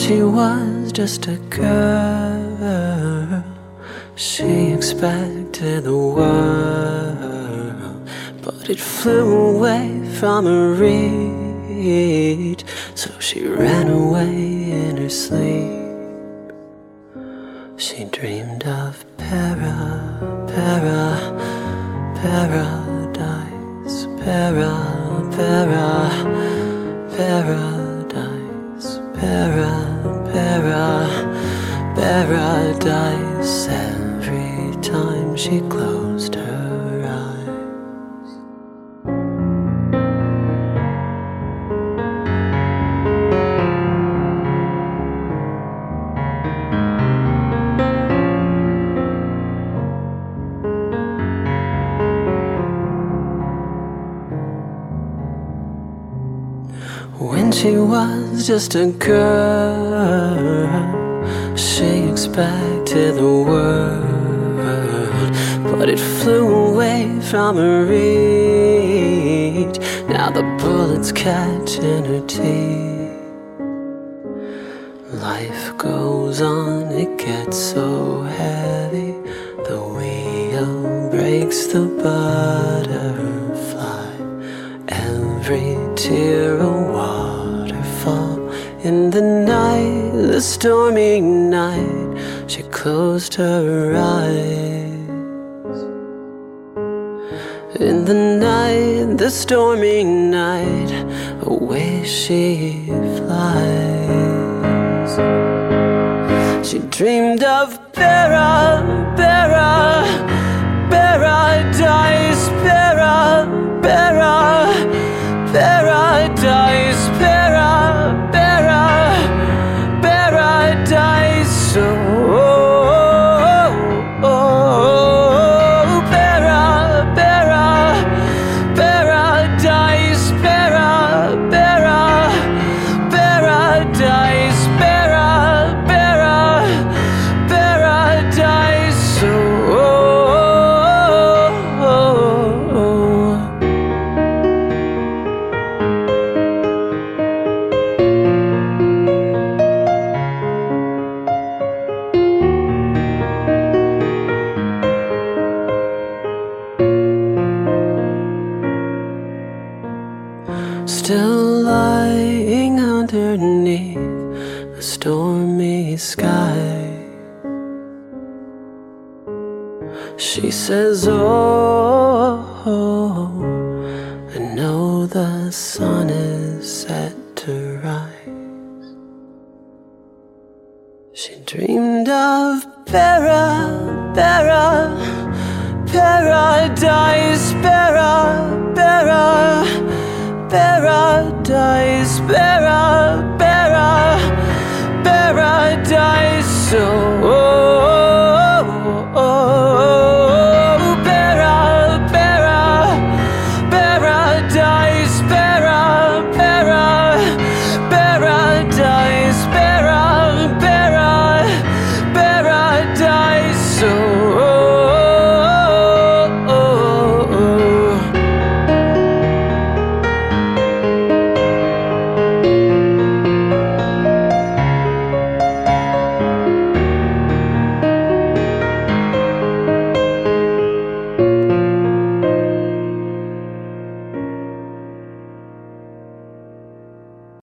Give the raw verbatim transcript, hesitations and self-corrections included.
she was just a girl, she expected the world, but it flew away from her reach, so she ran away in her sleep. She dreamed of para, para, paradise, para, para, paradise, para, para, paradise. Every time she closed her eyes. When she was just a girl, she expected the world, but it flew away from her reach. Now the bullets catch in her teeth. Life goes on, it gets so heavy. The wheel breaks the butterfly. Every tear a waterfall. In the night, the stormy night, she closed her eyes. In the night, the stormy night, away she flies. She dreamed of para, para, paradise, para, para, paradise, para, para, paradise. Oh, oh, oh, oh, para, para, paradise, para, para, paradise, para, para, paradise. Oh, oh, oh, oh. Still lying underneath the stormy sky, she says, oh, I know the sun is set to rise. She dreamed of para, para, paradise, para,